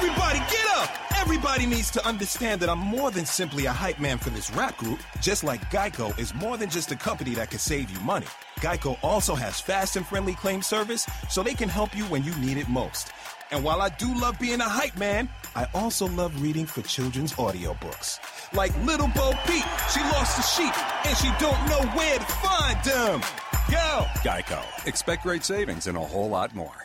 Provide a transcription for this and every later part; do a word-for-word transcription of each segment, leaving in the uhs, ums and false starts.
Everybody get up! Everybody needs to understand that I'm more than simply a hype man for this rap group, just like Geico is more than just a company that can save you money. Geico also has fast and friendly claim service, so they can help you when you need it most. And while I do love being a hype man, I also love reading for children's audiobooks. Like Little Bo Peep, she lost the sheep, and she don't know where to find them. Go! Geico. Expect great savings and a whole lot more.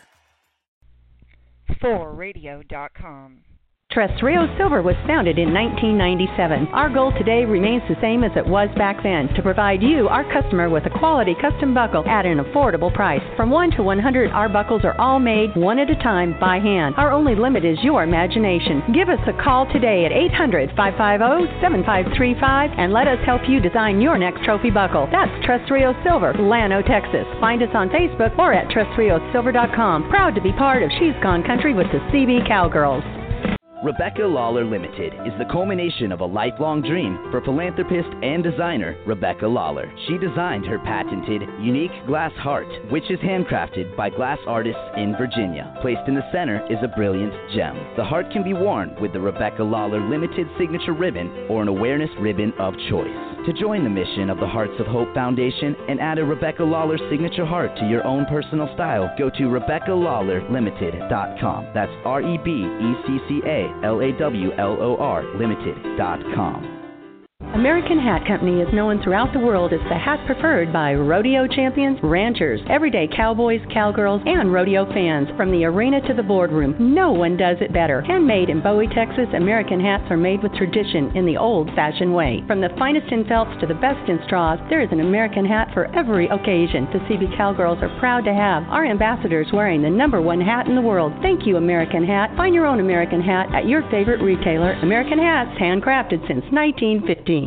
four radio dot com. Terrestrial Silver was founded in nineteen ninety-seven. Our goal today remains the same as it was back then, to provide you, our customer, with a quality custom buckle at an affordable price. From one to one hundred, our buckles are all made one at a time by hand. Our only limit is your imagination. Give us a call today at eight hundred, five five zero, seven five three five and let us help you design your next trophy buckle. That's Terrestrial Silver, Llano, Texas. Find us on Facebook or at terrestrial silver dot com. Proud to be part of She's Gone Country with the C B Cowgirls. Rebecca Lawler Limited is the culmination of a lifelong dream for philanthropist and designer Rebecca Lawler. She designed her patented, unique glass heart, which is handcrafted by glass artists in Virginia. Placed in the center is a brilliant gem. The heart can be worn with the Rebecca Lawler Limited signature ribbon or an awareness ribbon of choice. To join the mission of the Hearts of Hope Foundation and add a Rebecca Lawler signature heart to your own personal style, go to rebecca lawler limited dot com. That's R E B E C C A L A W L O R limited dot com. American Hat Company is known throughout the world as the hat preferred by rodeo champions, ranchers, everyday cowboys, cowgirls, and rodeo fans. From the arena to the boardroom, no one does it better. Handmade in Bowie, Texas, American hats are made with tradition in the old-fashioned way. From the finest in felts to the best in straws, there is an American hat for every occasion. The C B Cowgirls are proud to have our ambassadors wearing the number one hat in the world. Thank you, American Hat. Find your own American hat at your favorite retailer. American Hats, handcrafted since nineteen fifteen.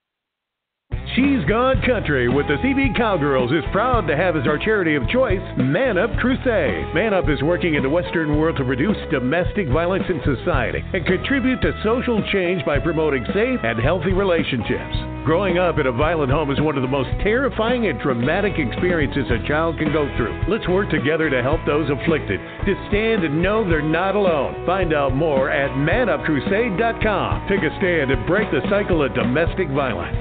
She's Gone Country with the C B Cowgirls is proud to have as our charity of choice Man Up Crusade. Man Up is working in the Western world to reduce domestic violence in society and contribute to social change by promoting safe and healthy relationships. Growing up in a violent home is one of the most terrifying and traumatic experiences a child can go through. Let's work together to help those afflicted to stand and know they're not alone. Find out more at man up crusade dot com. Take a stand and break the cycle of domestic violence.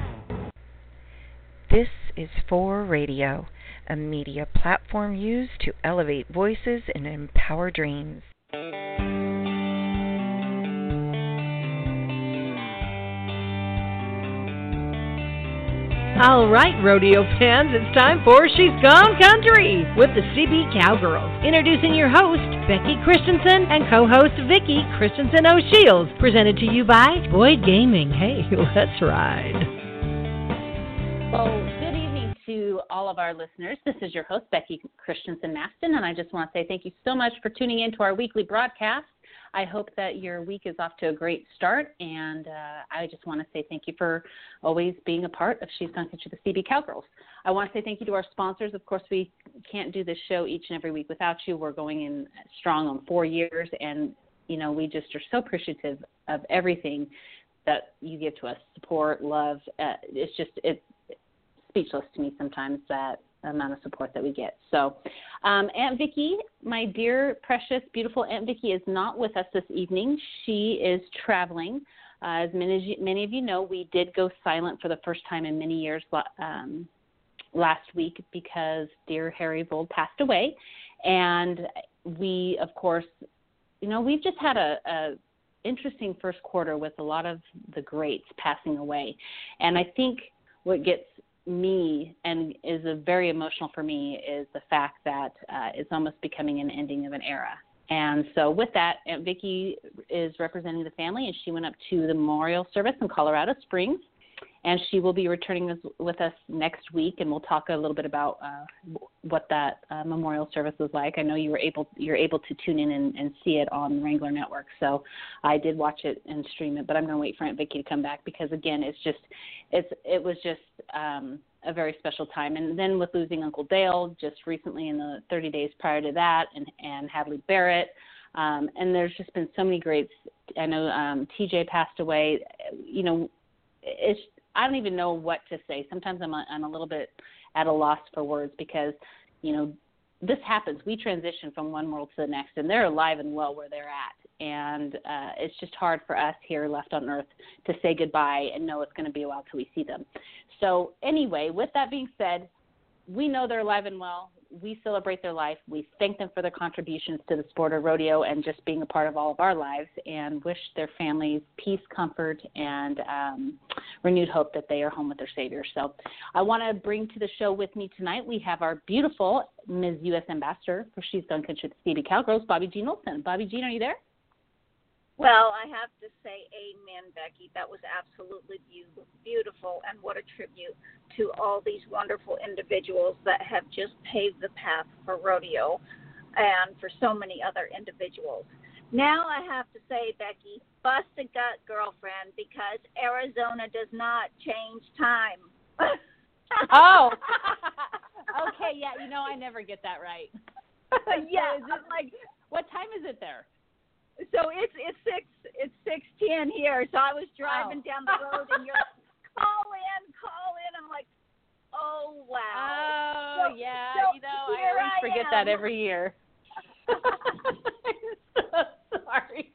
This is four Radio, a media platform used to elevate voices and empower dreams. All right, rodeo fans, it's time for She's Gone Country with the C B Cowgirls. Introducing your host, Becky Christensen, and co-host Vicky Christensen O'Shields. Presented to you by Boyd Gaming. Hey, let's ride. Well, good evening to all of our listeners. This is your host, Becky Christensen Maston, and I just want to say thank you so much for tuning in to our weekly broadcast. I hope that your week is off to a great start, and uh, I just want to say thank you for always being a part of She's Gone Country, the C B Cowgirls. I want to say thank you to our sponsors. Of course, we can't do this show each and every week without you. We're going in strong on four years, and, you know, we just are so appreciative of everything that you give to us, support, love. Uh, it's just, it's speechless to me sometimes, that amount of support that we get. So um, Aunt Vicky, my dear, precious, beautiful Aunt Vicky is not with us this evening. She is traveling. Uh, as many, as you, many of you know, we did go silent for the first time in many years um, last week because dear Harry Vold passed away. And we, of course, you know, we've just had a, a interesting first quarter with a lot of the greats passing away. And I think what gets me and is a very emotional for me is the fact that uh, it's almost becoming an ending of an era. And so with that, Aunt Vicky is representing the family, and she went up to the memorial service in Colorado Springs, and she will be returning this, with us next week, and we'll talk a little bit about uh, what that uh, memorial service was like. I know you were able you're able to tune in and, and see it on the Wrangler Network, so I did watch it and stream it, but I'm going to wait for Aunt Vicky to come back because, again, it's just it's it was just um, a very special time. And then with losing Uncle Dale just recently in the thirty days prior to that, and, and Hadley Barrett, um, and there's just been so many greats. I know um, T J passed away. You know, it's I don't even know what to say. Sometimes I'm a, I'm a little bit at a loss for words because, you know, this happens. We transition from one world to the next, and they're alive and well where they're at. and uh, it's just hard for us here left on Earth to say goodbye and know it's going to be a while till we see them. So anyway, with that being said, we know they're alive and well. We celebrate their life. We thank them for their contributions to the sport of rodeo and just being a part of all of our lives, and wish their families peace, comfort, and um, renewed hope that they are home with their Savior. So I want to bring to the show with me tonight, we have our beautiful Miz U S Ambassador for She's Gone Country, the C B Cowgirls, Bobby Jean Olson. Bobby Jean, are you there? Well, I have to say amen, Becky. That was absolutely beautiful, and what a tribute to all these wonderful individuals that have just paved the path for rodeo and for so many other individuals. Now I have to say, Becky, bust a gut, girlfriend, because Arizona does not change time. Oh, okay, yeah, you know, I never get that right. Yeah, so I'm like, what time is it there? So it's it's six it's six ten here. So I was driving oh. down the road, and you're like, call in, call in. I'm like, oh wow. Oh so, yeah, so you know, I always I forget am. that every year. I'm so sorry.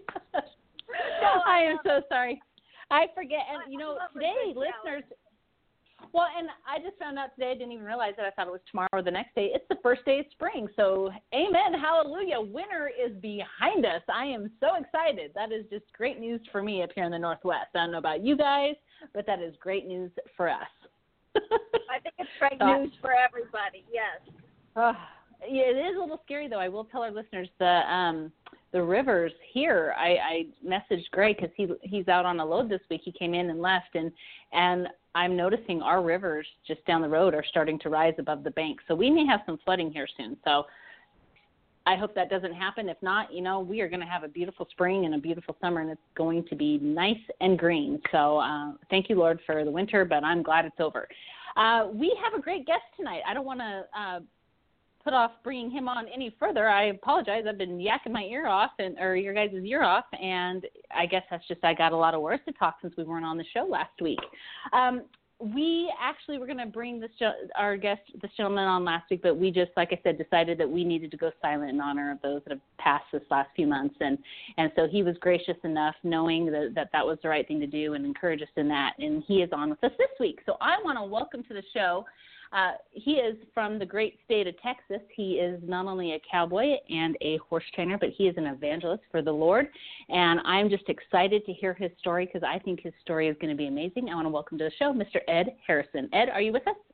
So I am so sorry. I forget, and you know, today, listeners. Well, and I just found out today, I didn't even realize that. I thought it was tomorrow or the next day. It's the first day of spring. So, amen, hallelujah. Winter is behind us. I am so excited. That is just great news for me up here in the Northwest. I don't know about you guys, but that is great news for us. I think it's great so, news for everybody, yes. Uh, yeah, it is a little scary, though. I will tell our listeners the um, the rivers here. I, I messaged Greg because he he's out on a load this week. He came in and left, and and I'm noticing our rivers just down the road are starting to rise above the bank. So we may have some flooding here soon. So I hope that doesn't happen. If not, you know, we are going to have a beautiful spring and a beautiful summer, and it's going to be nice and green. So uh, thank you, Lord, for the winter, but I'm glad it's over. Uh, we have a great guest tonight. I don't want to uh, put off bringing him on any further. I apologize. I've been yakking my ear off, and or your guys' ear off, and I guess that's just I got a lot of words to talk since we weren't on the show last week. Um, we actually were going to bring this our guest, this gentleman, on last week, but we just, like I said, decided that we needed to go silent in honor of those that have passed this last few months, and and so he was gracious enough, knowing that that, that was the right thing to do, and encourage us in that, and he is on with us this week. So I want to welcome to the show. Uh, he is from the great state of Texas. He is not only a cowboy and a horse trainer, but he is an evangelist for the Lord. And I'm just excited to hear his story because I think his story is going to be amazing. I want to welcome to the show Mister Ed Harrison. Ed, are you with us?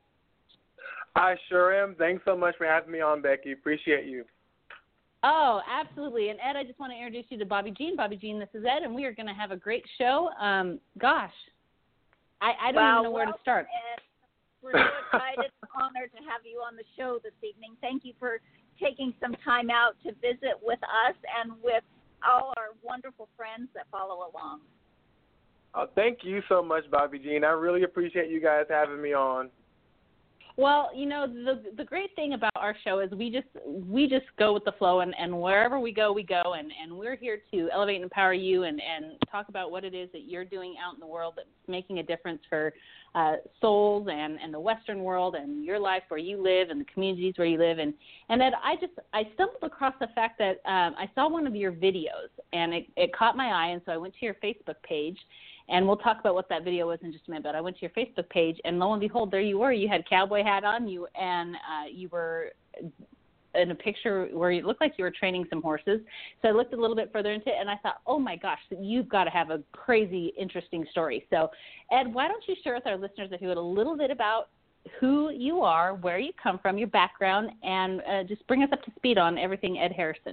I sure am. Thanks so much for having me on, Becky. Appreciate you. Oh, absolutely. And Ed, I just want to introduce you to Bobby Jean. Bobby Jean, this is Ed, and we are going to have a great show. Um, gosh, I, I don't well, even know where to start. Ed. We're so excited and honored to have you on the show this evening. Thank you for taking some time out to visit with us and with all our wonderful friends that follow along. Oh, thank you so much, Bobby Jean. I really appreciate you guys having me on. Well, you know, the the great thing about our show is we just we just go with the flow, and, and wherever we go, we go, and, and we're here to elevate and empower you and, and talk about what it is that you're doing out in the world that's making a difference for uh, souls and, and the Western world and your life where you live and the communities where you live. And, and then I just I stumbled across the fact that um, I saw one of your videos, and it, it caught my eye, and so I went to your Facebook page. And we'll talk about what that video was in just a minute. But I went to your Facebook page, and lo and behold, there you were. You had cowboy hat on, you, and uh, you were in a picture where it looked like you were training some horses. So I looked a little bit further into it, and I thought, oh, my gosh, you've got to have a crazy, interesting story. So, Ed, why don't you share with our listeners, if you would, a little bit about who you are, where you come from, your background, and uh, just bring us up to speed on everything Ed Harrison.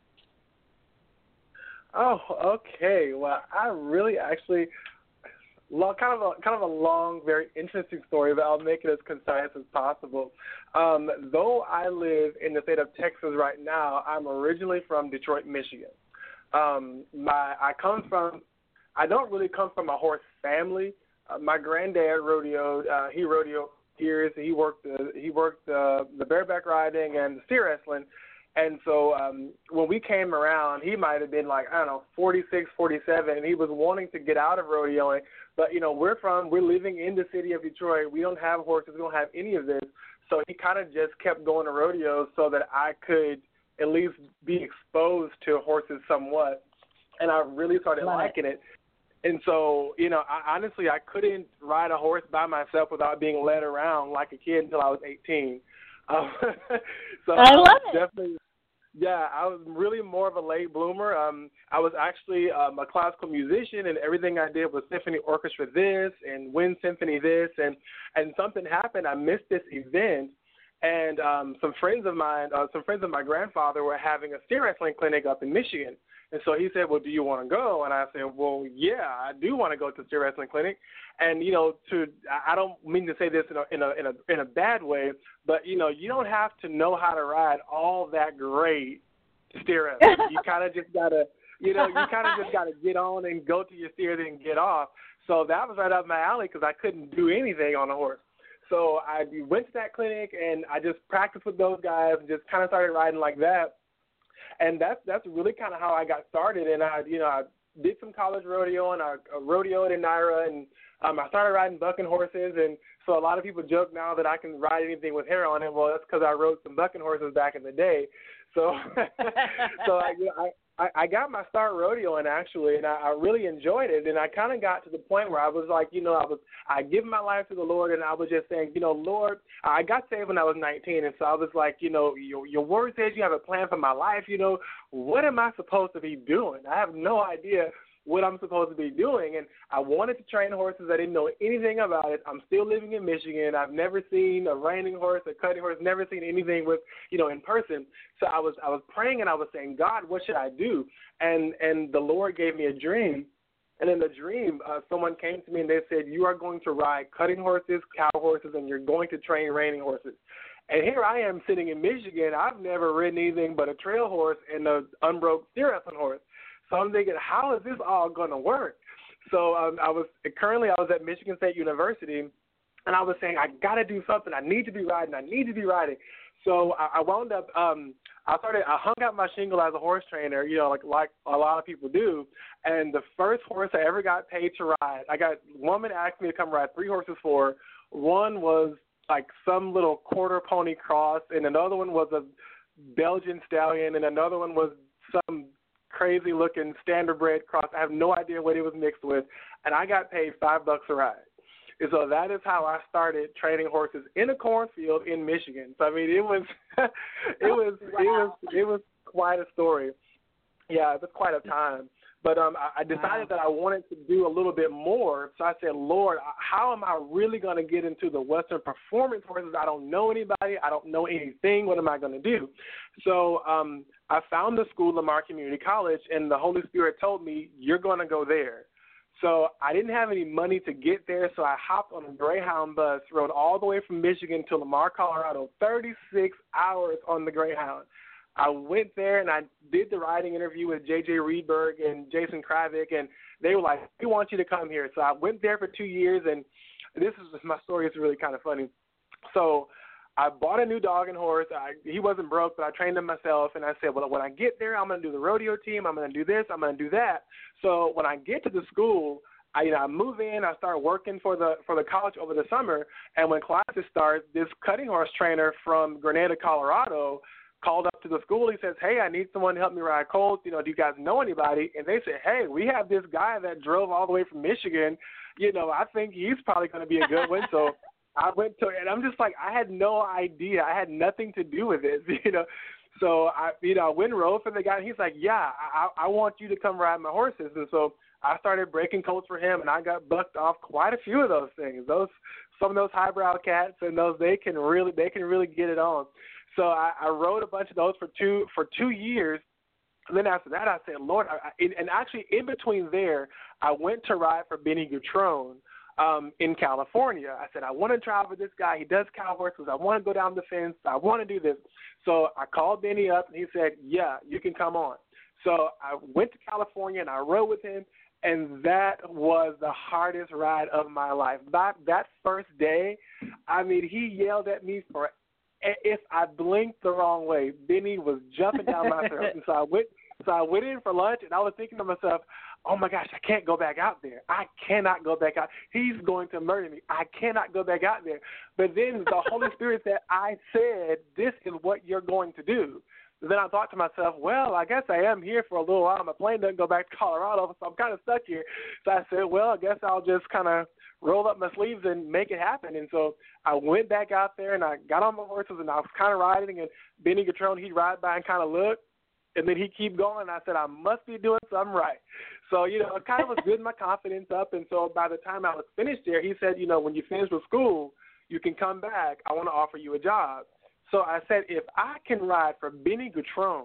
Oh, okay. Well, I really actually kind of a kind of a long, very interesting story, but I'll make it as concise as possible. Um, though I live in the state of Texas right now, I'm originally from Detroit, Michigan. Um, my I come from I don't really come from a horse family. Uh, my granddad rodeoed. Uh, he rodeoed years. He worked the he worked uh, the bareback riding and the steer wrestling. And so um, when we came around, he might have been like, I don't know, forty-six, forty-seven, and he was wanting to get out of rodeoing. But, you know, we're from, we're living in the city of Detroit. We don't have horses. We don't have any of this. So he kind of just kept going to rodeos so that I could at least be exposed to horses somewhat. and I really started Love liking it. it. And so, you know, I, honestly, I couldn't ride a horse by myself without being led around like a kid until I was eighteen. Um, so I love was it. Definitely, yeah, I was really more of a late bloomer. Um, I was actually um, a classical musician, and everything I did was symphony orchestra this and wind symphony this, and and something happened. I missed this event, and um, some friends of mine, uh, some friends of my grandfather, were having a steer wrestling clinic up in Michigan. And so he said, well, do you want to go? And I said, well, yeah, I do want to go to the steer wrestling clinic. And, you know, to I don't mean to say this in a, in a in a in a bad way, but, you know, you don't have to know how to ride all that great steer wrestling. You kind of just got to, you know, you kind of just got to get on and go to your steer and get off. So that was right up my alley because I couldn't do anything on a horse. So I went to that clinic and I just practiced with those guys and just kind of started riding like that. And that's that's really kind of how I got started. And I, you know, I did some college rodeo, and I, I rodeoed in Naira, and um, I started riding bucking horses. And so a lot of people joke now that I can ride anything with hair on it. Well, that's because I rode some bucking horses back in the day. So, so I, you know, I I, I got my start rodeoing actually, and I, I really enjoyed it. And I kind of got to the point where I was like, you know, I was I given my life to the Lord, and I was just saying, you know, Lord, I got saved when I was nineteen, and so I was like, you know, your your word says you have a plan for my life. You know, what am I supposed to be doing? I have no idea what I'm supposed to be doing. And I wanted to train horses. I didn't know anything about it. I'm still living in Michigan. I've never seen a reining horse, a cutting horse, never seen anything with, you know, in person. So I was I was praying and I was saying, God, what should I do? And and the Lord gave me a dream. And in the dream, uh, someone came to me and they said, you are going to ride cutting horses, cow horses, and you're going to train reining horses. And here I am sitting in Michigan. I've never ridden anything but a trail horse and an unbroke steer wrestling horse. So I'm thinking, how is this all going to work? So um, I was currently I was at Michigan State University, and I was saying, I got to do something. I need to be riding. I need to be riding. So I, I wound up, um, I started, I hung out my shingle as a horse trainer, you know, like like a lot of people do. And the first horse I ever got paid to ride, I got one woman asked me to come ride three horses for. One was like some little quarter pony cross, and another one was a Belgian stallion, and another one was some crazy-looking standard-bred cross. I have no idea what it was mixed with, and I got paid five bucks a ride. And so that is how I started training horses in a cornfield in Michigan. So I mean, it was, it was, wow. it was, it was quite a story. Yeah, it was quite a time. But um, I, I decided wow. that I wanted to do a little bit more. So I said, Lord, how am I really going to get into the Western performance horses? I don't know anybody. I don't know anything. What am I going to do? So um, I found the school, Lamar Community College, and the Holy Spirit told me, you're going to go there. So I didn't have any money to get there, so I hopped on a Greyhound bus, rode all the way from Michigan to Lamar, Colorado, thirty-six hours on the Greyhound. I went there and I did the riding interview with J J Reedberg and Jason Kravik, and they were like, we want you to come here. So I went there for two years, and this is my story is really kind of funny. So I bought a new dog and horse. I, he wasn't broke, but I trained him myself, and I said, well, when I get there, I'm going to do the rodeo team. I'm going to do this. I'm going to do that. So when I get to the school, I, you know, I move in. I start working for the for the college over the summer, and when classes start, this cutting horse trainer from Grenada, Colorado, called up to the school. He says, hey, I need someone to help me ride colts. You know, do you guys know anybody? And they said, hey, we have this guy that drove all the way from Michigan. You know, I think he's probably going to be a good one. So I went to, and I'm just like, I had no idea. I had nothing to do with it, you know. So I, you know, I went and rode for the guy. And he's like, yeah, I, I want you to come ride my horses. And so I started breaking colts for him, and I got bucked off quite a few of those things. Those, some of those highbrow cats, and those they can really, they can really get it on. So I, I rode a bunch of those for two for two years. And then after that, I said, Lord, I, and actually in between there, I went to ride for Benny Gutrone um, in California. I said, I want to travel with this guy. He does cow horses. I want to go down the fence. I want to do this. So I called Benny up, and he said, yeah, you can come on. So I went to California, and I rode with him, and that was the hardest ride of my life. That, that first day, I mean, he yelled at me for if I blinked the wrong way. Benny was jumping down my throat. And so I went so I went in for lunch, and I was thinking to myself, oh, my gosh, I can't go back out there. I cannot go back out. He's going to murder me. I cannot go back out there. But then the Holy Spirit said, I said, this is what you're going to do. then I thought to myself, well, I guess I am here for a little while. My plane doesn't go back to Colorado, so I'm kind of stuck here. So I said, well, I guess I'll just kind of roll up my sleeves and make it happen. And so I went back out there, and I got on my horses, and I was kind of riding, and Benny Gatrone, he'd ride by and kind of look, and then he'd keep going. And I said, I must be doing something right. So, you know, it kind of was building my confidence up. And so by the time I was finished there, he said, you know, when you finish with school, you can come back. I want to offer you a job. So I said, if I can ride for Benny Gatrone,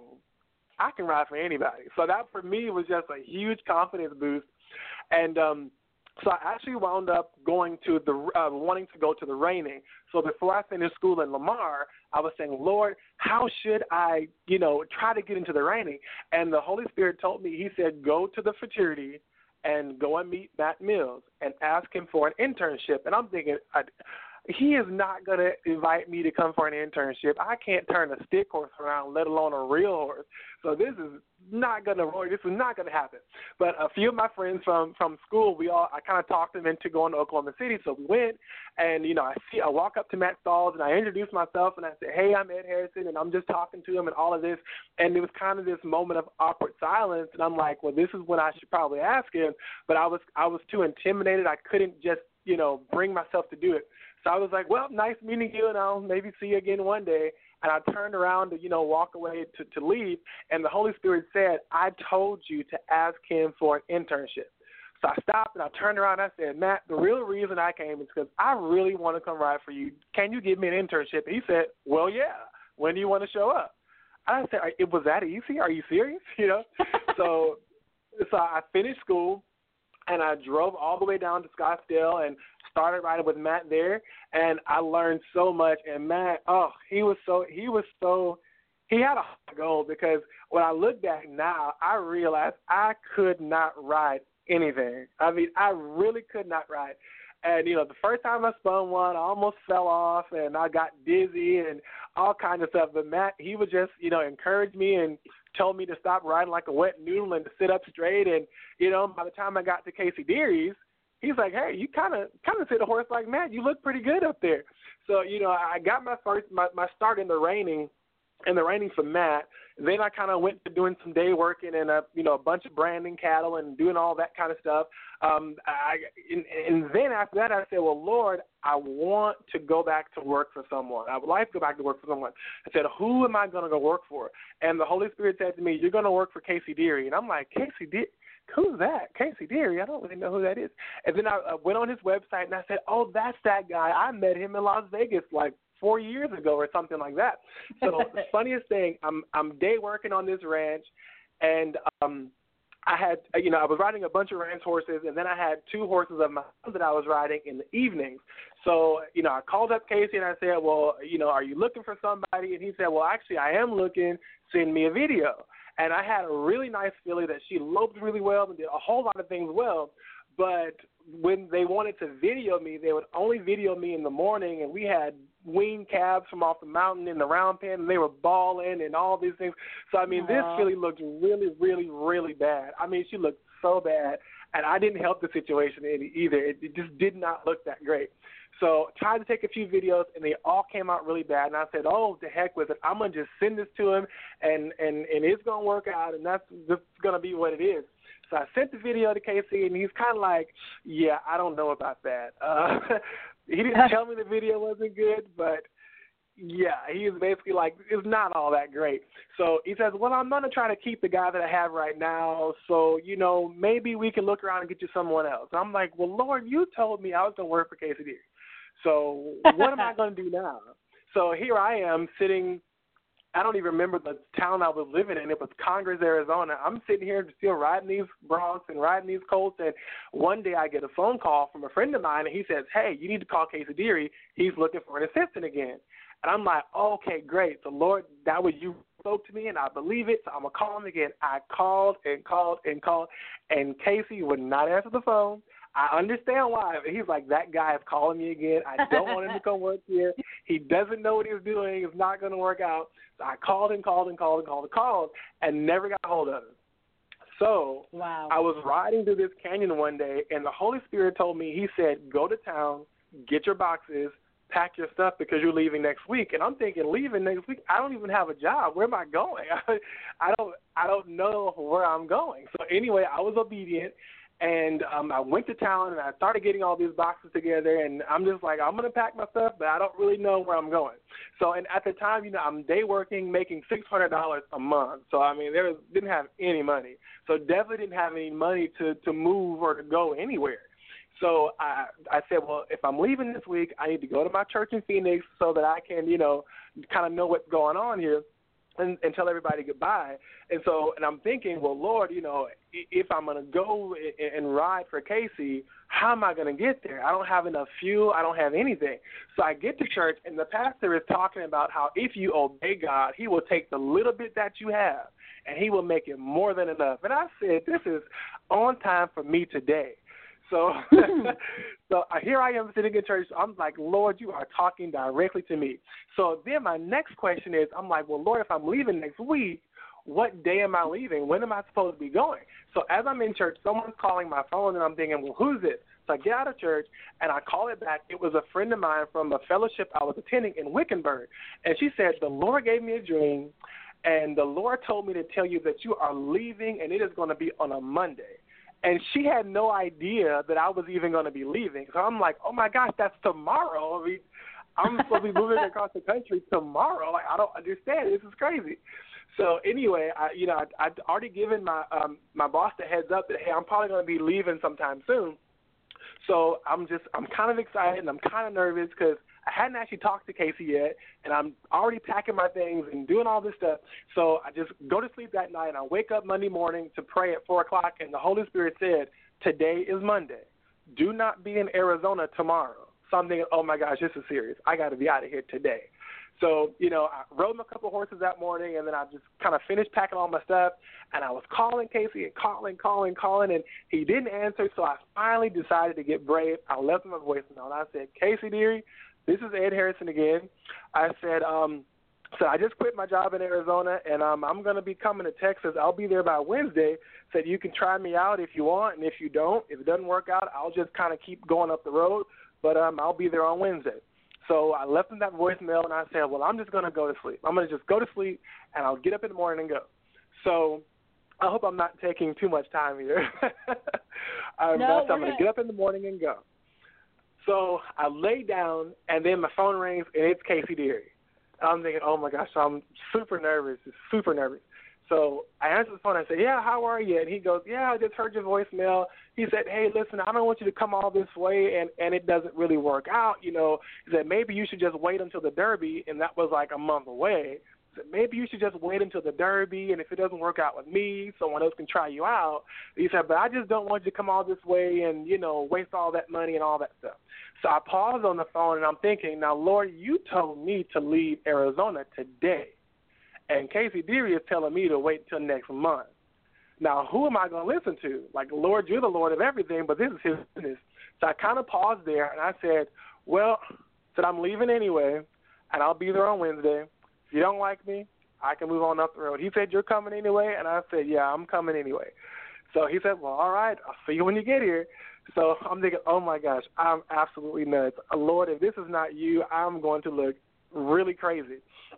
I can ride for anybody. So that for me was just a huge confidence boost. And um, so I actually wound up going to the uh, wanting to go to the reining. So before I finished school in Lamar, I was saying, Lord, how should I, you know, try to get into the reining? And the Holy Spirit told me, he said, go to the fraternity and go and meet Matt Mills and ask him for an internship. And I'm thinking, I, he is not going to invite me to come for an internship. I can't turn a stick horse around, let alone a real horse. So this is not going to this is not going to happen. But a few of my friends from, from school, we all I kind of talked them into going to Oklahoma City. So we went, and you know, I see I walk up to Matt Stalls and I introduce myself and I say, hey, I'm Ed Harrison, and I'm just talking to him and all of this. And it was kind of this moment of awkward silence, and I'm like, well, this is when I should probably ask him. But I was I was too intimidated. I couldn't just you know bring myself to do it. So I was like, well, nice meeting you, and I'll maybe see you again one day. And I turned around to, you know, walk away to, to leave, and the Holy Spirit said, I told you to ask him for an internship. So I stopped, and I turned around, and I said, Matt, the real reason I came is because I really want to come ride for you. Can you give me an internship? And he said, well, yeah. When do you want to show up? I said, it was that easy? Are you serious? You know? so, so I finished school, and I drove all the way down to Scottsdale and started riding with Matt there, and I learned so much. And Matt, oh, he was so, he was so, he had a heart of gold, because when I look back now, I realized I could not ride anything. I mean, I really could not ride. And, you know, the first time I spun one, I almost fell off, and I got dizzy and all kinds of stuff. But Matt, he would just, you know, encourage me and told me to stop riding like a wet noodle and to sit up straight. And, you know, by the time I got to Casey Deary's, he's like, hey, you kind of kind of sit a horse like Matt. You look pretty good up there. So, you know, I got my first, my, my start in the reining, in the reining for Matt. Then I kind of went to doing some day working and, a, you know, a bunch of branding cattle and doing all that kind of stuff. Um, I, and, and then after that, I said, well, Lord, I want to go back to work for someone. I would like to go back to work for someone. I said, who am I going to go work for? And the Holy Spirit said to me, you're going to work for Casey Deary. And I'm like, Casey Deary? Who's that? Casey Deary? I don't really know who that is. And then I, I went on his website, and I said, oh, that's that guy. I met him in Las Vegas like four years ago or something like that. So the funniest thing, I'm I'm day working on this ranch, and um, I had, you know, I was riding a bunch of ranch horses, and then I had two horses of my own that I was riding in the evenings. So, you know, I called up Casey, and I said, well, you know, are you looking for somebody? And he said, well, actually, I am looking. Send me a video. And I had a really nice filly that she loped really well and did a whole lot of things well. But when they wanted to video me, they would only video me in the morning, and we had weaned calves from off the mountain in the round pen, and they were balling and all these things. So, I mean, Aww. This filly looked really, really, really bad. I mean, she looked so bad, and I didn't help the situation any either. It, it just did not look that great. So I tried to take a few videos, and they all came out really bad. And I said, oh, the heck with it. I'm going to just send this to him, and, and, and it's going to work out, and that's just going to be what it is. So I sent the video to Casey, and he's kind of like, yeah, I don't know about that. Uh, he didn't tell me the video wasn't good, but, yeah, he was basically like, it's not all that great. So he says, well, I'm going to try to keep the guy that I have right now, so, you know, maybe we can look around and get you someone else. And I'm like, well, Lord, you told me I was going to work for Casey Deary. So what am I going to do now? So here I am sitting, I don't even remember the town I was living in. It was Congress, Arizona. I'm sitting here still riding these broncs and riding these colts, and one day I get a phone call from a friend of mine, and he says, hey, you need to call Casey Deary. He's looking for an assistant again. And I'm like, okay, great. So, Lord, that was you spoke to me, and I believe it, so I'm going to call him again. I called and called and called, and Casey would not answer the phone. I understand why. He's like, that guy is calling me again. I don't want him to come work here. He doesn't know what he's doing. It's not going to work out. So I called and called and called and called and called and never got a hold of him. So wow. I was riding through this canyon one day, and the Holy Spirit told me, he said, go to town, get your boxes, pack your stuff because you're leaving next week. And I'm thinking, leaving next week? I don't even have a job. Where am I going? I, I don't I don't know where I'm going. So anyway, I was obedient. And um, I went to town, and I started getting all these boxes together, and I'm just like, I'm going to pack my stuff, but I don't really know where I'm going. So, and at the time, you know, I'm day working, making six hundred dollars a month. So, I mean, there was, didn't have any money. So definitely didn't have any money to, to move or to go anywhere. So I, I said, well, if I'm leaving this week, I need to go to my church in Phoenix so that I can, you know, kind of know what's going on here. And, and tell everybody goodbye. And so, and I'm thinking, well, Lord, you know, if I'm going to go and, and ride for Casey, how am I going to get there? I don't have enough fuel. I don't have anything. So I get to church, and the pastor is talking about how if you obey God, he will take the little bit that you have, and he will make it more than enough. And I said, this is on time for me today. So, so here I am sitting in church. I'm like, Lord, you are talking directly to me. So then my next question is, I'm like, well, Lord, if I'm leaving next week, what day am I leaving? When am I supposed to be going? So as I'm in church, someone's calling my phone, and I'm thinking, well, who's this? So I get out of church, and I call it back. It was a friend of mine from a fellowship I was attending in Wickenburg. And she said, the Lord gave me a dream, and the Lord told me to tell you that you are leaving, and it is going to be on a Monday. And she had no idea that I was even going to be leaving. So I'm like, oh, my gosh, that's tomorrow. I mean, I'm supposed to be moving across the country tomorrow. Like, I don't understand. This is crazy. So anyway, I, you know, I, I'd already given my um, my boss the heads up that, hey, I'm probably going to be leaving sometime soon. So I'm just, I'm kind of excited, and I'm kind of nervous because I hadn't actually talked to Casey yet, and I'm already packing my things and doing all this stuff. So I just go to sleep that night, and I wake up Monday morning to pray at four o'clock, and the Holy Spirit said, today is Monday. Do not be in Arizona tomorrow. So I'm thinking, oh, my gosh, this is serious. I got to be out of here today. So, you know, I rode my couple horses that morning, and then I just kind of finished packing all my stuff, and I was calling Casey and calling, calling, calling, and he didn't answer. So I finally decided to get brave. I left him a voicemail, and I said, Casey, dearie, this is Ed Harrison again. I said, um, so I just quit my job in Arizona, and um, I'm going to be coming to Texas. I'll be there by Wednesday. Said you can try me out if you want, and if you don't, if it doesn't work out, I'll just kind of keep going up the road, but um, I'll be there on Wednesday. So I left him that voicemail, and I said, well, I'm just going to go to sleep. I'm going to just go to sleep, and I'll get up in the morning and go. So I hope I'm not taking too much time here. um, no, so I'm going to get up in the morning and go. So I lay down, and then my phone rings, and it's Casey Deary. I'm thinking, oh, my gosh, so I'm super nervous, super nervous. So I answered the phone, and I said, yeah, how are you? And he goes, yeah, I just heard your voicemail. He said, hey, listen, I don't want you to come all this way, and, and it doesn't really work out. You know, he said, maybe you should just wait until the Derby, and that was like a month away. He said, maybe you should just wait until the Derby, and if it doesn't work out with me, someone else can try you out. He said, but I just don't want you to come all this way and, you know, waste all that money and all that stuff. So I paused on the phone, and I'm thinking, now, Lord, you told me to leave Arizona today. And Casey Deary is telling me to wait until next month. Now, who am I going to listen to? Like, Lord, you're the Lord of everything, but this is his business. So I kind of paused there, and I said, well, I said, I'm leaving anyway, and I'll be there on Wednesday. If you don't like me, I can move on up the road. He said, you're coming anyway? And I said, yeah, I'm coming anyway. So he said, well, all right, I'll see you when you get here. So I'm thinking, oh, my gosh, I'm absolutely nuts. Lord, if this is not you, I'm going to look really crazy.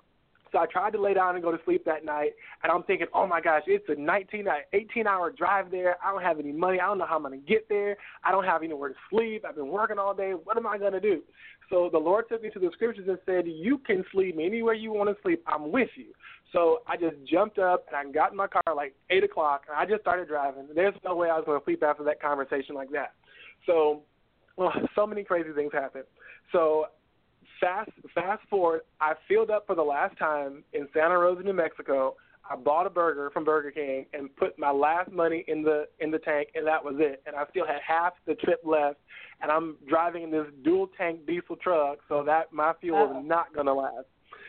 So I tried to lay down and go to sleep that night, and I'm thinking, oh, my gosh, it's a nineteen, eighteen-hour drive there. I don't have any money. I don't know how I'm going to get there. I don't have anywhere to sleep. I've been working all day. What am I going to do? So the Lord took me to the scriptures and said, you can sleep anywhere you want to sleep. I'm with you. So I just jumped up, and I got in my car like eight o'clock, and I just started driving. There's no way I was going to sleep after that conversation like that. So, well, so many crazy things happened. So Fast fast forward, I filled up for the last time in Santa Rosa, New Mexico. I bought a burger from Burger King and put my last money in the in the tank, and that was it. And I still had half the trip left, and I'm driving in this dual tank diesel truck, so that my fuel oh. is not going to last.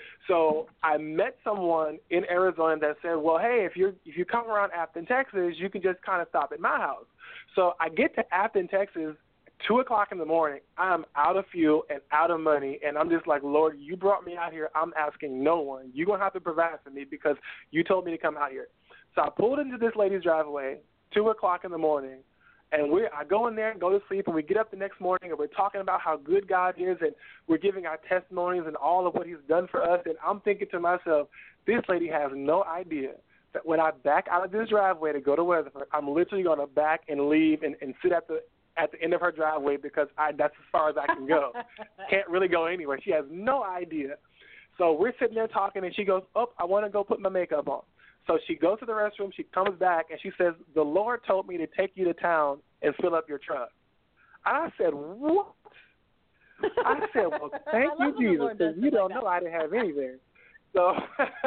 So I met someone in Arizona that said, well, hey, if you if you come around Afton, Texas, you can just kind of stop at my house. So I get to Afton, Texas, two o'clock in the morning. I'm out of fuel and out of money, and I'm just like, Lord, you brought me out here. I'm asking no one. You're going to have to provide for me because you told me to come out here. So I pulled into this lady's driveway, two o'clock in the morning, And we I go in there and go to sleep, and we get up the next morning, and we're talking about how good God is, and we're giving our testimonies and all of what he's done for us. And I'm thinking to myself, this lady has no idea that when I back out of this driveway to go to Weatherford, I'm literally going to back and leave and, and sit at the at the end of her driveway because I, that's as far as I can go. Can't really go anywhere. She has no idea. So we're sitting there talking, and she goes, oh, I want to go put my makeup on. So she goes to the restroom, she comes back, and she says, the Lord told me to take you to town and fill up your truck. And I said, what? I said, well, thank you, Jesus, because you don't like know I didn't have anything. So,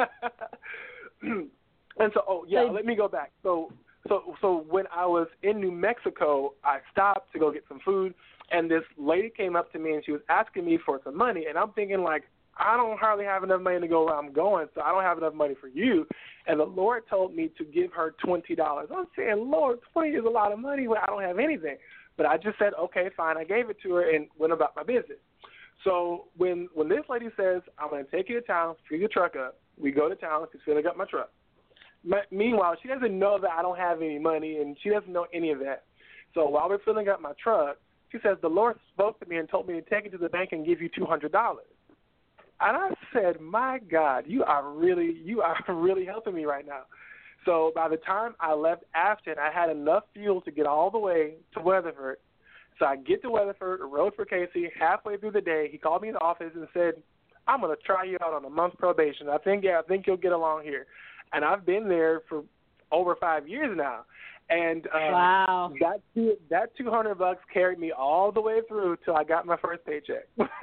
and so, oh, yeah, so, let me go back. So, so, so when I was in New Mexico, I stopped to go get some food, and this lady came up to me, and she was asking me for some money, and I'm thinking, like, I don't hardly have enough money to go where I'm going, so I don't have enough money for you. And the Lord told me to give her twenty dollars. I'm saying, Lord, twenty is a lot of money when I don't have anything. But I just said, okay, fine. I gave it to her and went about my business. So when when this lady says, I'm going to take you to town, fill your truck up, we go to town, she's filling up my truck. My, meanwhile, she doesn't know that I don't have any money, and she doesn't know any of that. So while we're filling up my truck, she says, the Lord spoke to me and told me to take it to the bank and give you two hundred dollars. And I said, my God, you are really you are really helping me right now. So by the time I left Afton, I had enough fuel to get all the way to Weatherford. So I get to Weatherford, rode for Casey. Halfway through the day, he called me in the office and said, I'm going to try you out on a month's probation. I think, yeah, I think you'll get along here. And I've been there for over five years now. And um, wow. that two, that two hundred bucks carried me all the way through till I got my first paycheck.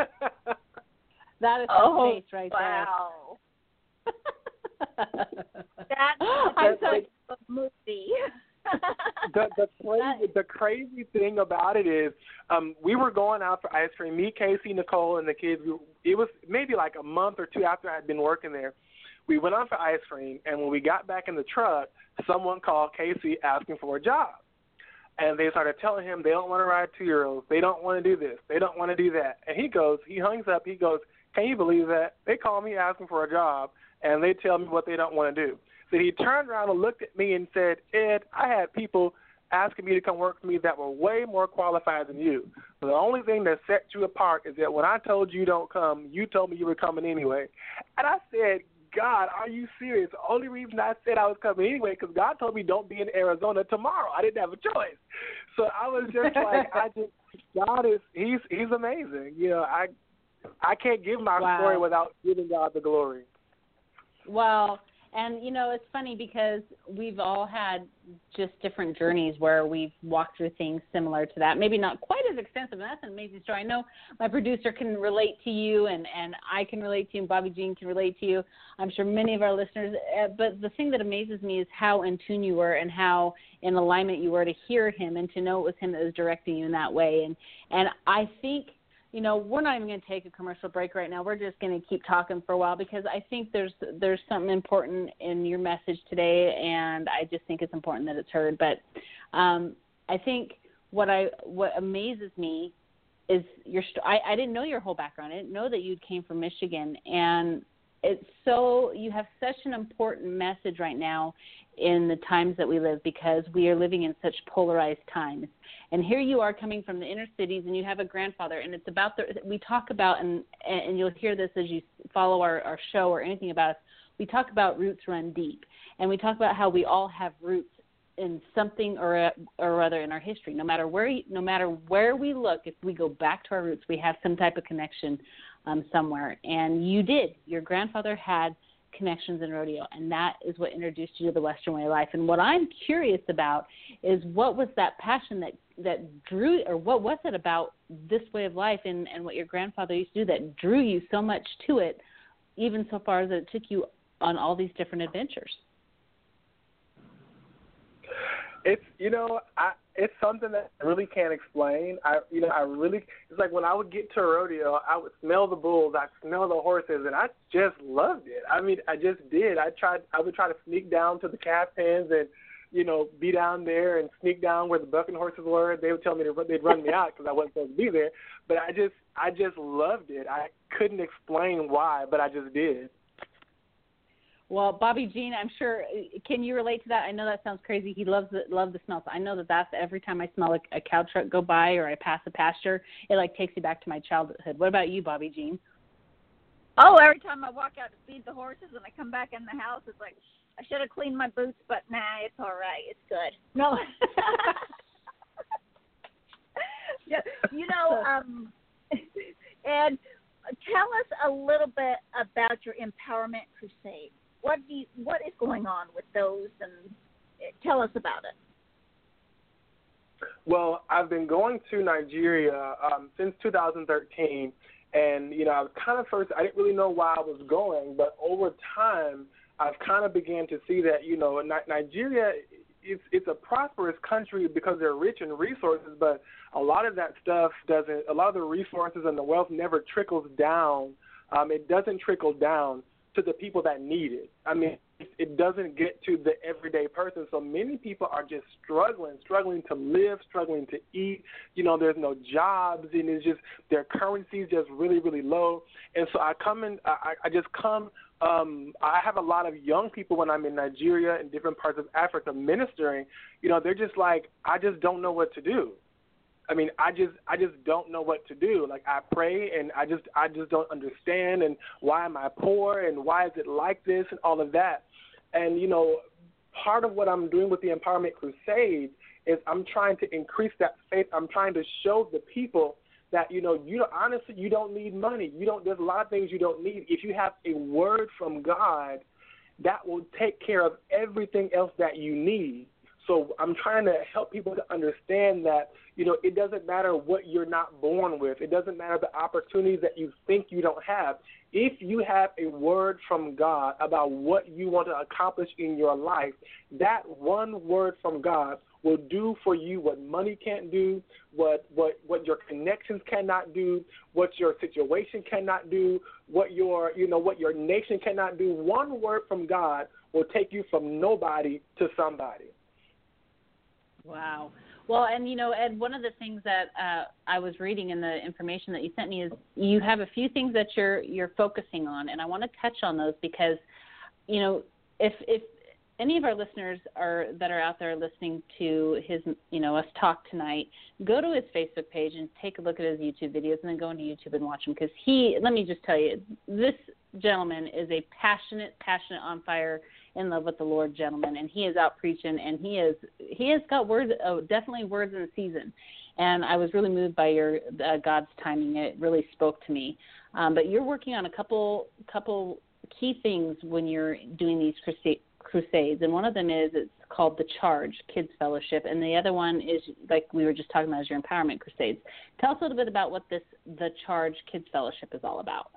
That is oh, face right wow. there. That's I'm like a movie. the, the, crazy, the crazy thing about it is um, we were going out for ice cream. Me, Casey, Nicole, and the kids, we, it was maybe like a month or two after I had been working there. We went out for ice cream, and when we got back in the truck, someone called Casey asking for a job. And they started telling him they don't want to ride two-year-olds. They don't want to do this. They don't want to do that. And he goes, he hangs up, he goes, can you believe that? They call me asking for a job, and they tell me what they don't want to do. So he turned around and looked at me and said, Ed, I had people asking me to come work for me that were way more qualified than you. But the only thing that set you apart is that when I told you don't come, you told me you were coming anyway. And I said, God, are you serious? The only reason I said I was coming anyway because God told me don't be in Arizona tomorrow. I didn't have a choice. So I was just like, I just, God is, he's he's amazing. You know, I I can't give my wow. story without giving God the glory. Well, and, you know, it's funny because we've all had just different journeys where we've walked through things similar to that. Maybe not quite as extensive, and that's an amazing story. I know my producer can relate to you, and, and I can relate to you, and Bobby Jean can relate to you. I'm sure many of our listeners. Uh, but the thing that amazes me is how in tune you were and how in alignment you were to hear him and to know it was him that was directing you in that way. And, and I think, you know, we're not even going to take a commercial break right now. We're just going to keep talking for a while because I think there's there's something important in your message today, and I just think it's important that it's heard. But um, I think what I what amazes me is your I, I didn't know your whole background. I didn't know that you came from Michigan, and it's so you have such an important message right now in the times that we live because we are living in such polarized times. And here you are coming from the inner cities, and you have a grandfather, and it's about the we talk about, and and you'll hear this as you follow our, our show or anything about us, we talk about roots run deep, and we talk about how we all have roots in something or or other in our history. No matter where no matter where we look, if we go back to our roots, we have some type of connection um, somewhere. And you did. Your grandfather had connections in rodeo, and that is what introduced you to the Western way of life. And what I'm curious about is what was that passion that that drew, or what was it about this way of life and, and what your grandfather used to do that drew you so much to it, even so far as it took you on all these different adventures? It's, you know, I, it's something that I really can't explain. I, you know, I really, it's like when I would get to a rodeo, I would smell the bulls, I'd smell the horses, and I just loved it. I mean, I just did. I tried, I would try to sneak down to the calf pens and, you know, be down there and sneak down where the bucking horses were. They would tell me to, they'd run me out because I wasn't supposed to be there. But I just, I just loved it. I couldn't explain why, but I just did. Well, Bobby Jean, I'm sure, can you relate to that? I know that sounds crazy. He loves the, love the smell. So I know that that's every time I smell a, a cow truck go by or I pass a pasture, it like takes me back to my childhood. What about you, Bobby Jean? Oh, every time I walk out to feed the horses and I come back in the house, it's like, I should have cleaned my boots, but nah, it's all right. It's good. No. Yeah, you know, um, and tell us a little bit about your Empowerment Crusade. What do you, what is going on with those, and tell us about it. Well, I've been going to Nigeria um, since two thousand thirteen, and, you know, I was kind of first, I didn't really know why I was going, but over time, I've kind of began to see that, you know, Nigeria, it's, it's a prosperous country because they're rich in resources, but a lot of that stuff doesn't, a lot of the resources and the wealth never trickles down. Um, it doesn't trickle down to the people that need it. I mean, it, it doesn't get to the everyday person. So many people are just struggling, struggling to live, struggling to eat. You know, there's no jobs, and it's just their currency is just really, really low. And so I come in, I, I just come, um, I have a lot of young people when I'm in Nigeria and different parts of Africa ministering. You know, they're just like, I just don't know what to do. I mean, I just I just don't know what to do. Like, I pray, and I just I just don't understand, and why am I poor, and why is it like this, and all of that. And, you know, part of what I'm doing with the Empowerment Crusade is I'm trying to increase that faith. I'm trying to show the people that, you know, you honestly, you don't need money. You don't. There's a lot of things you don't need. If you have a word from God, that will take care of everything else that you need. So I'm trying to help people to understand that, you know, it doesn't matter what you're not born with. It doesn't matter the opportunities that you think you don't have. If you have a word from God about what you want to accomplish in your life, that one word from God will do for you what money can't do, what what what your connections cannot do, what your situation cannot do, what your, you know, what your nation cannot do. One word from God will take you from nobody to somebody. Wow. Well, and, you know, Ed, one of the things that uh, I was reading in the information that you sent me is you have a few things that you're you're focusing on, and I want to touch on those because, you know, if if any of our listeners are that are out there listening to his, you know, us talk tonight, go to his Facebook page and take a look at his YouTube videos, and then go into YouTube and watch them, because he, let me just tell you, this gentleman is a passionate, passionate, on fire, in love with the Lord gentleman, and he is out preaching, and he is he has got words, oh, definitely words in the season. And I was really moved by your uh, God's timing. It really spoke to me. Um, but you're working on a couple couple key things when you're doing these crusade, crusades, and one of them is it's called the Charge Kids Fellowship, and the other one is, like we were just talking about, is your Empowerment Crusades. Tell us a little bit about what this the Charge Kids Fellowship is all about.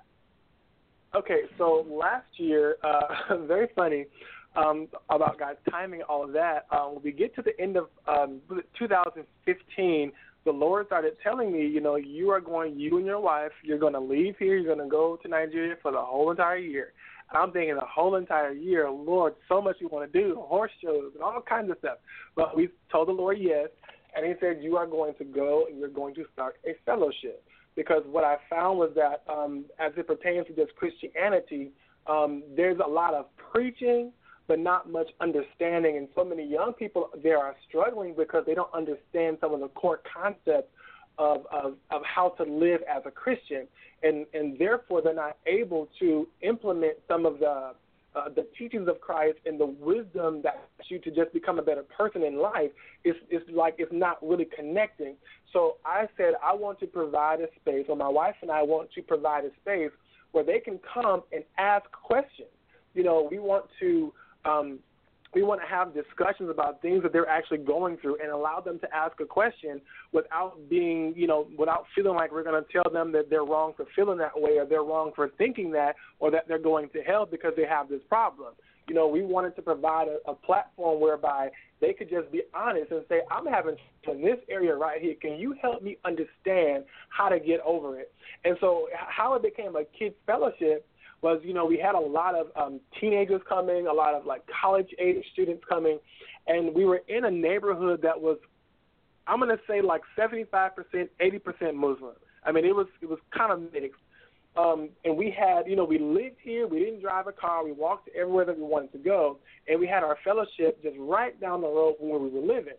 Okay, so last year, uh, very funny um, about God's timing, all of that. Um, when we get to the end of um, two thousand fifteen, the Lord started telling me, you know, you are going, you and your wife, you're going to leave here, you're going to go to Nigeria for the whole entire year. And I'm thinking the whole entire year, Lord, so much we want to do, horse shows and all kinds of stuff. But we told the Lord yes, and he said, you are going to go and you're going to start a fellowship. Because what I found was that um, as it pertains to just Christianity, um, there's a lot of preaching, but not much understanding. And so many young people there are struggling because they don't understand some of the core concepts of, of, of how to live as a Christian. And, and therefore, they're not able to implement some of the Uh, the teachings of Christ and the wisdom that allows you to just become a better person in life. Is is like it's not really connecting. So I said I want to provide a space, or my wife and I want to provide a space where they can come and ask questions. You know, we want to um, we want to have discussions about things that they're actually going through and allow them to ask a question without being, you know, without feeling like we're going to tell them that they're wrong for feeling that way, or they're wrong for thinking that, or that they're going to hell because they have this problem. You know, we wanted to provide a, a platform whereby they could just be honest and say, I'm having in this area right here. Can you help me understand how to get over it? And so how it became a kids fellowship was, you know, we had a lot of um, teenagers coming, a lot of, like, college-age students coming, and we were in a neighborhood that was, I'm going to say, like seventy-five percent, eighty percent Muslim. I mean, it was it was kind of mixed. Um, and we had, you know, we lived here. We didn't drive a car. We walked everywhere that we wanted to go. And we had our fellowship just right down the road from where we were living.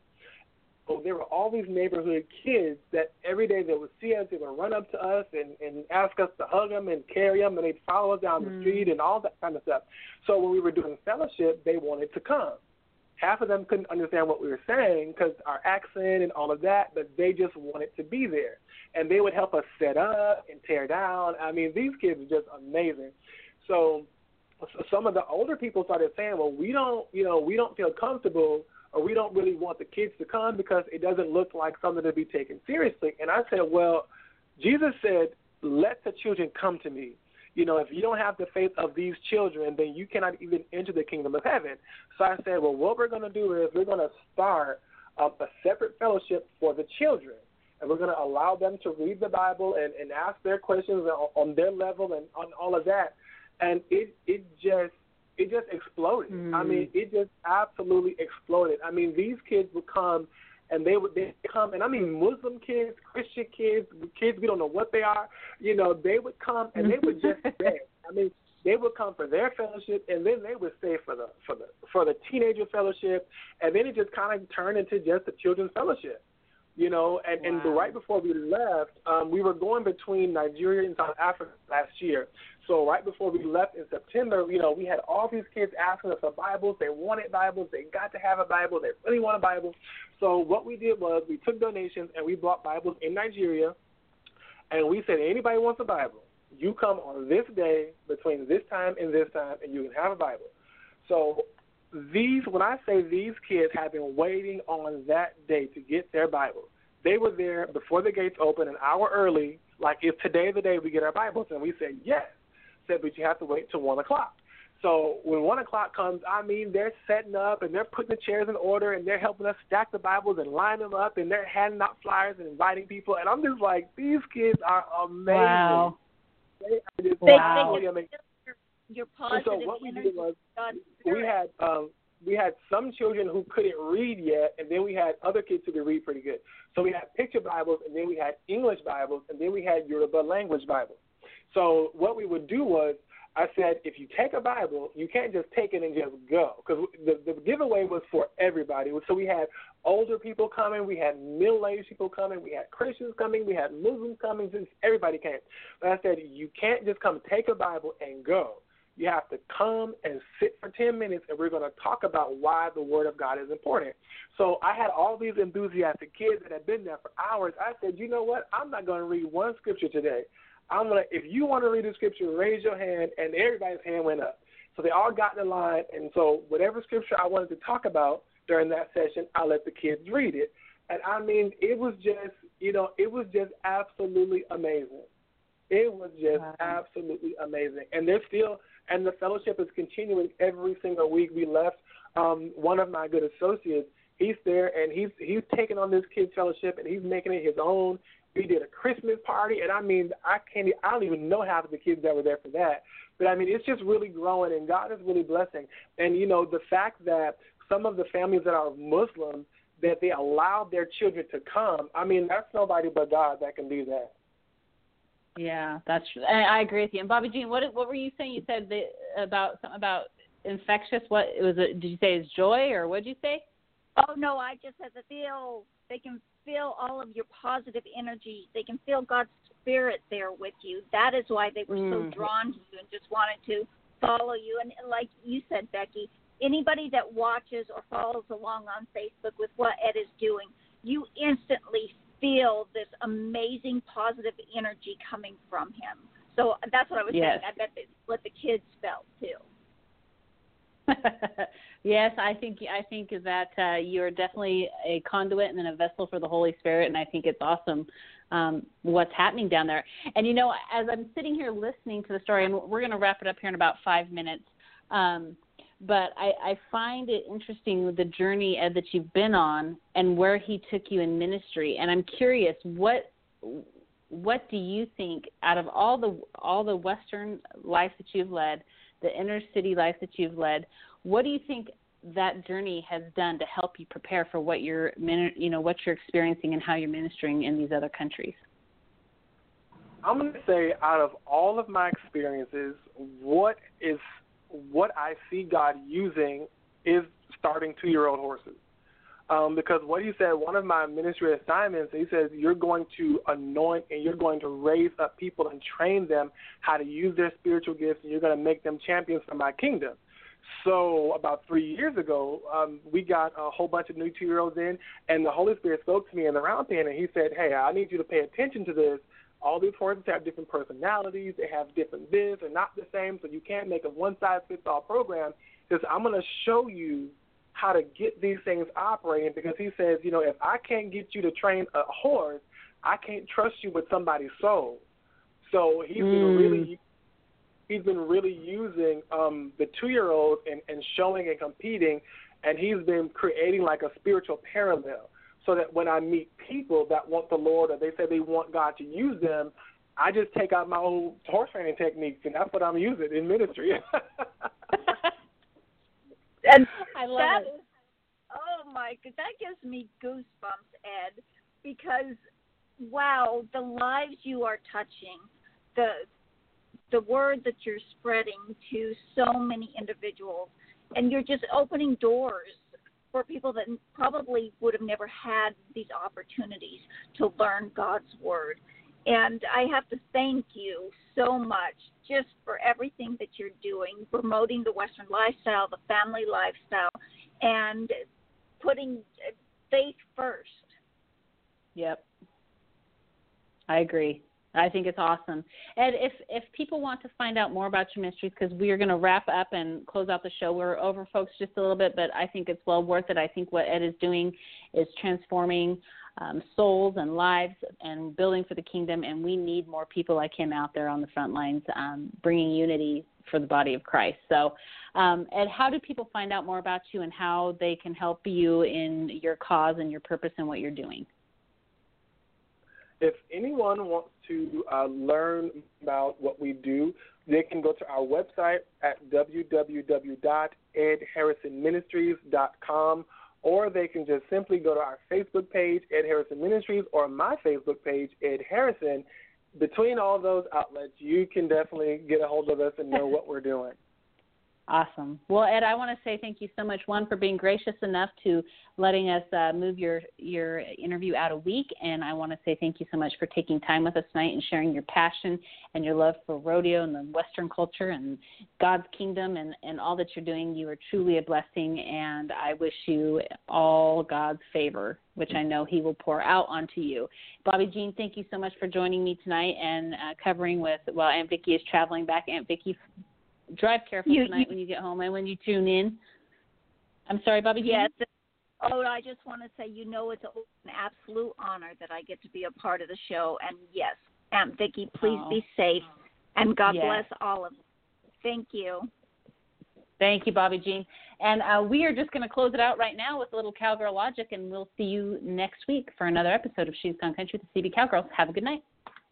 So there were all these neighborhood kids that every day they would see us, they would run up to us and, and ask us to hug them and carry them, and they'd follow us down the Mm. street and all that kind of stuff. So when we were doing fellowship, they wanted to come. Half of them couldn't understand what we were saying because our accent and all of that, but they just wanted to be there. And they would help us set up and tear down. I mean, these kids are just amazing. So, so some of the older people started saying, well, we don't, you know, we don't feel comfortable or we don't really want the kids to come because it doesn't look like something to be taken seriously. And I said, well, Jesus said, let the children come to me. You know, if you don't have the faith of these children, then you cannot even enter the kingdom of heaven. So I said, well, what we're going to do is we're going to start um, a separate fellowship for the children. And we're going to allow them to read the Bible and, and ask their questions on, on their level and on all of that. And it, it just it just exploded. Mm. I mean, it just absolutely exploded. I mean, these kids would come and they would they come, and I mean Muslim kids, Christian kids, kids we don't know what they are. You know, they would come and they would just stay. I mean, they would come for their fellowship, and then they would stay for the for the for the teenager fellowship, and then it just kind of turned into just the children's fellowship. You know, and, wow. and right before we left, um, we were going between Nigeria and South Africa last year. So right before we left in September, you know, we had all these kids asking us for Bibles. They wanted Bibles. They got to have a Bible. They really want a Bible. So what we did was we took donations and we bought Bibles in Nigeria, and we said, anybody wants a Bible, you come on this day between this time and this time, and you can have a Bible. So these, when I say these kids have been waiting on that day to get their Bible, they were there before the gates opened an hour early, like if today the day we get our Bibles, and we said yes. Said, but you have to wait till one o'clock. So when one o'clock comes, I mean, they're setting up and they're putting the chairs in order and they're helping us stack the Bibles and line them up and they're handing out flyers and inviting people. And I'm just like, these kids are amazing. Wow. They are just wow. They, they amazing. Your, your positive and so what we did was God's we had um, we had some children who couldn't read yet, and then we had other kids who could read pretty good. So we had picture Bibles, and then we had English Bibles, and then we had Yoruba language Bibles. So what we would do was, I said, if you take a Bible, you can't just take it and just go, because the, the giveaway was for everybody. So we had older people coming, we had middle-aged people coming, we had Christians coming, we had Muslims coming, just everybody came. But I said, you can't just come take a Bible and go. You have to come and sit for ten minutes, and we're going to talk about why the Word of God is important. So I had all these enthusiastic kids that had been there for hours. I said, you know what? I'm not going to read one scripture today. I'm gonna. If you want to read the scripture, raise your hand, and everybody's hand went up. So they all got in the line, and so whatever scripture I wanted to talk about during that session, I let the kids read it. And I mean, it was just, you know, it was just absolutely amazing. It was just wow. absolutely amazing. And they're still, and the fellowship is continuing every single week. We left um, one of my good associates. He's there, and he's he's taking on this kids fellowship, and he's making it his own. We did a Christmas party, and I mean, I can't, I don't even know half of the kids that were there for that. But I mean, it's just really growing, and God is really blessing. And you know, the fact that some of the families that are Muslim, that they allowed their children to come, I mean, that's nobody but God that can do that. Yeah, that's true. I agree with you. And Bobby Jean, what what were you saying? You said that about something about infectious. What was it? Did you say it's joy, or what did you say? Oh no, I just said that feel they can feel all of your positive energy. They can feel God's Spirit there with you. That is why they were mm. so drawn to you and just wanted to follow you. And like you said, Becky, anybody that watches or follows along on Facebook with what Ed is doing, you instantly feel this amazing positive energy coming from him. So that's what I was yes. saying. I bet that's what the kids felt too. Yes, I think I think that uh, you're definitely a conduit and then a vessel for the Holy Spirit, and I think it's awesome um, what's happening down there. And, you know, as I'm sitting here listening to the story, and we're going to wrap it up here in about five minutes, um, but I, I find it interesting the journey, Ed, that you've been on and where he took you in ministry. And I'm curious, what what do you think out of all the all the Western life that you've led, the inner city life that you've led, what do you think that journey has done to help you prepare for what you're, you know, what you're experiencing and how you're ministering in these other countries? I'm going to say out of all of my experiences, what is what I see God using is starting two-year-old horses. Um, because what he said, one of my ministry assignments, he says you're going to anoint and you're going to raise up people and train them how to use their spiritual gifts, and you're going to make them champions for my kingdom. So about three years ago, um, we got a whole bunch of new two-year-olds in, and the Holy Spirit spoke to me in the round pen, and he said, hey, I need you to pay attention to this. All these horses have different personalities. They have different this. They're not the same, so you can't make a one-size-fits-all program. Because I'm going to show you how to get these things operating, because he says, you know, if I can't get you to train a horse, I can't trust you with somebody's soul. So he's mm. been really he's been really using um, the two-year-olds and, and showing and competing, and he's been creating like a spiritual parallel so that when I meet people that want the Lord or they say they want God to use them, I just take out my old horse training techniques, and that's what I'm using in ministry. And I love that it. Is, oh, my God, that gives me goosebumps, Ed, because, wow, the lives you are touching, the the word that you're spreading to so many individuals, and you're just opening doors for people that probably would have never had these opportunities to learn God's word. And I have to thank you so much just for everything that you're doing, promoting the Western lifestyle, the family lifestyle, and putting faith first. Yep. I agree. I think it's awesome. Ed, if, if people want to find out more about your ministries, because we are going to wrap up and close out the show. We're over, folks, just a little bit, but I think it's well worth it. I think what Ed is doing is transforming Um, souls and lives and building for the kingdom, and we need more people like him out there on the front lines um, bringing unity for the body of Christ. So, um, Ed, how do people find out more about you and how they can help you in your cause and your purpose and what you're doing? If anyone wants to uh, learn about what we do, they can go to our website at w w w dot ed harrison ministries dot com, or they can just simply go to our Facebook page, Ed Harrison Ministries, or my Facebook page, Ed Harrison. Between all those outlets, you can definitely get a hold of us and know what we're doing. Awesome. Well, Ed, I want to say thank you so much, one, for being gracious enough to letting us uh, move your, your interview out a week, and I want to say thank you so much for taking time with us tonight and sharing your passion and your love for rodeo and the Western culture and God's kingdom and, and all that you're doing. You are truly a blessing, and I wish you all God's favor, which I know he will pour out onto you. Bobby Jean, thank you so much for joining me tonight and uh, covering with, while Aunt Vicki is traveling back. Aunt Vicki, drive careful you, tonight you, when you get home and when you tune in. I'm sorry, Bobby Jean? Yes. Oh, I just want to say, you know, it's an absolute honor that I get to be a part of the show. And, yes, Aunt Vicki, please oh. be safe. And God yes. bless all of you. Thank you. Thank you, Bobby Jean. And uh, we are just going to close it out right now with a little Cowgirl Logic, and we'll see you next week for another episode of She's Gone Country with the C B Cowgirls. Have a good night.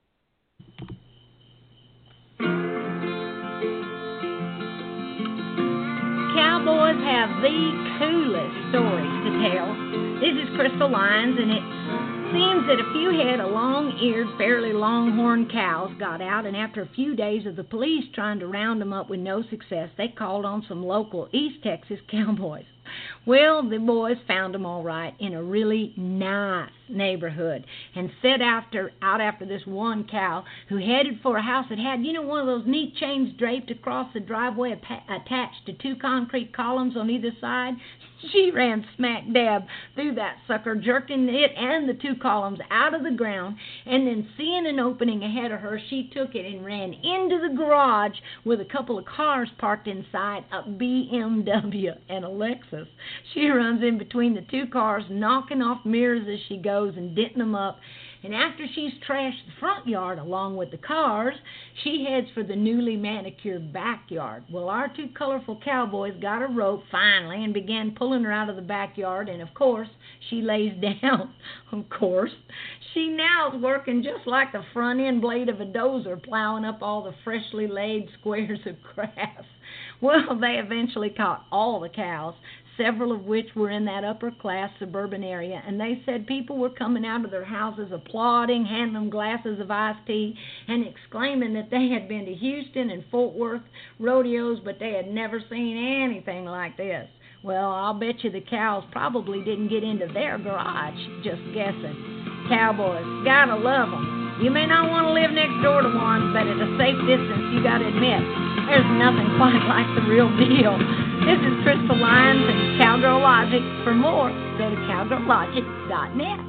Cowboys have the coolest stories to tell. This is Crystal Lyons, and it seems that a few head of long-eared, fairly longhorn cows got out, and after a few days of the police trying to round them up with no success, they called on some local East Texas cowboys. Well, the boys found them all right in a really nice neighborhood and set after, out after this one cow who headed for a house that had, you know, one of those neat chains draped across the driveway attached to two concrete columns on either side. She ran smack dab through that sucker, jerking it and the two columns out of the ground, and then seeing an opening ahead of her, she took it and ran into the garage with a couple of cars parked inside, a B M W and a Lexus. She runs in between the two cars, knocking off mirrors as she goes and denting them up. And after she's trashed the front yard along with the cars, she heads for the newly manicured backyard. Well, our two colorful cowboys got a rope finally and began pulling her out of the backyard, and of course, she lays down. Of course. She now is working just like the front end blade of a dozer, plowing up all the freshly laid squares of grass. Well, they eventually caught all the cows, several of which were in that upper-class suburban area, and they said people were coming out of their houses applauding, handing them glasses of iced tea, and exclaiming that they had been to Houston and Fort Worth rodeos, but they had never seen anything like this. Well, I'll bet you the cows probably didn't get into their garage, just guessing. Cowboys, gotta love them. You may not want to live next door to one, but at a safe distance, you gotta admit, there's nothing quite like the real deal. This is Crystal Lyons and Cowgirl Logic. For more, go to cowgirl logic dot net.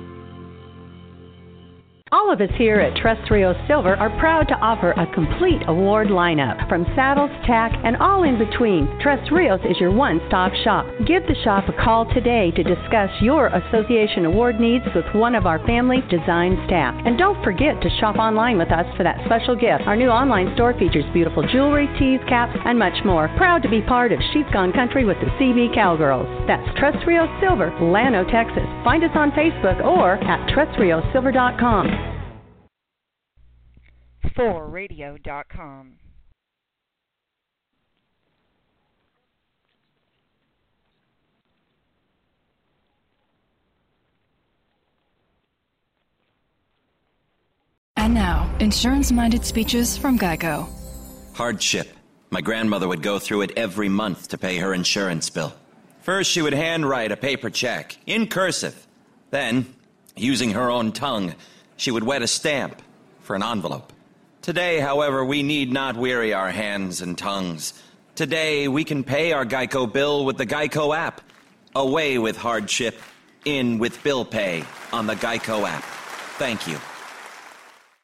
All of us here at Tres Rios Silver are proud to offer a complete award lineup, from saddles, tack, and all in between. Tres Rios is your one-stop shop. Give the shop a call today to discuss your association award needs with one of our family design staff. And don't forget to shop online with us for that special gift. Our new online store features beautiful jewelry, tees, caps, and much more. Proud to be part of She's Gone Country with the C B Cowgirls. That's Tres Rios Silver, Llano, Texas. Find us on Facebook or at tres rios silver dot com. for radio dot com. And now, insurance-minded speeches from Geico. Hardship. My grandmother would go through it every month to pay her insurance bill. First, she would handwrite a paper check, in cursive. Then, using her own tongue, she would wet a stamp for an envelope. Today, however, we need not weary our hands and tongues. Today, we can pay our Geico bill with the Geico app. Away with hardship, in with bill pay on the Geico app. Thank you.